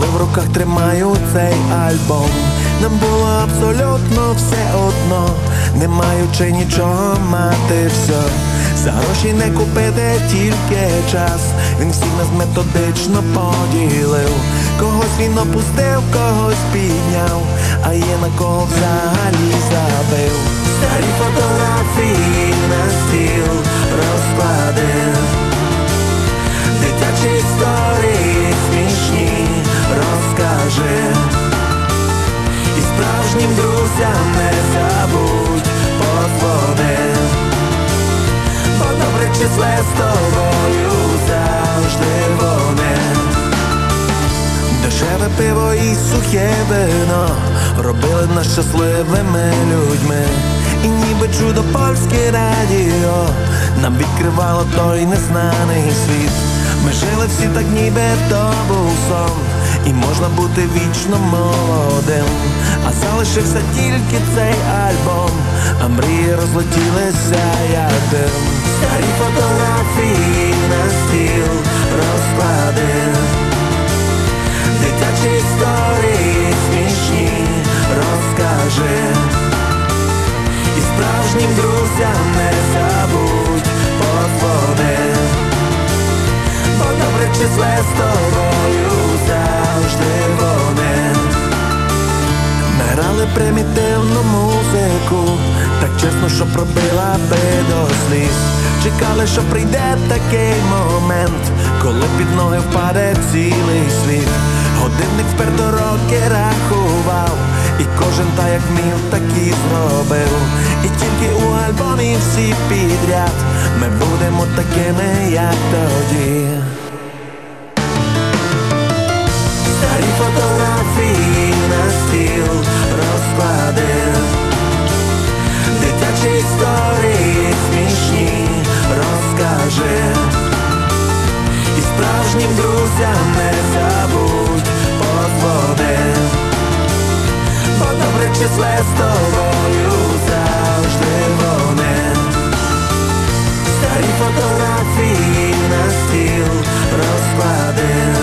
коли в руках тримаю цей альбом. Нам було абсолютно все одно, не маючи нічого, мати все. За гроші не купити, тільки час. Він всіх нас методично поділив. Когось він опустив, когось підняв, а є на кого взагалі забив. Старі фотографії на стіл розкладив, дитячі історії смішні розкажи, і справжнім друзям не забудь подзвони, бо добре числе з тобою завжди вони. Дешеве пиво і сухе вино робили нас щасливими людьми. І ніби чудо польське радіо нам відкривало той незнаний світ. Ми жили всі так, ніби то був сон, і можна бути вічно молодим. А залишився тільки цей альбом, а мрії розлетілися як дим. Старі фотографії на стіл розкладив, дитячі історії смішні розкажи, і справжнім друзям не забудь подзвони, бо добре числе з тобою завжди вони. Ми грали примітивну музику, так чесно, що пробила би до сліз. Чекали, що прийде такий момент, коли під ноги впаде цілий світ. Годинник вперто роки рахував, і кожен так як вмів, так і зробив. І тільки у альбомі всі підряд ми будемо такими, як тоді. Старі фотографії на стіл розкладив, дитячі історії смішні розкажи, і справжнім друзям не забудь подзвони, бо добре числе з тобою завжди вони. Старі фотографії на стіл розкладив,